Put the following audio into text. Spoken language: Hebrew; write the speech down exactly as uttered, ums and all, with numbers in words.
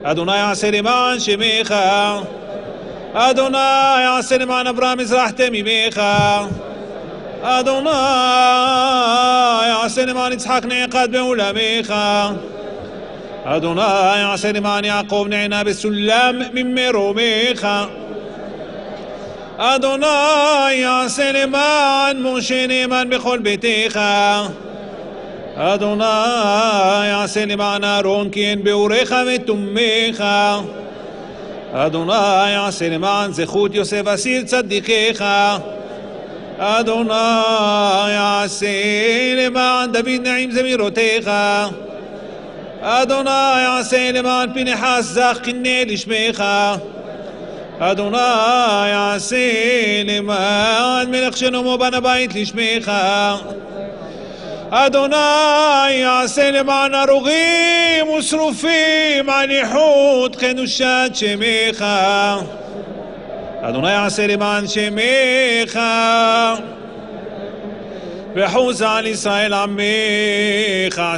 אדוני יעשה למען שמך, אדוני יעשה למען אברהם מזרחתם ממך, אדוני יעשה למען יצחק נעקד בעולמך, אדוני יעשה למען יעקב נענה בסולם ממרומך, אדוני יעשה למען משה נאמן בכל ביתך, אדוני יעשה למען אהרון כי אין באורך ותומך, אדוני יעשה למען זכות יוסף אסיר צדיקיך, אדוני יעשה למען דוד נעים זמירותיך, אדוני יעשה למען פנחס זך קנה לשמך, אדוני יעשה למען מלך שלמה בן הבית לשמך, אדוני יעשה למען הרוגים ושרופים על איכות קדושת שמך, אדוני יעשה למען שמך וחוזה על ישראל עמך.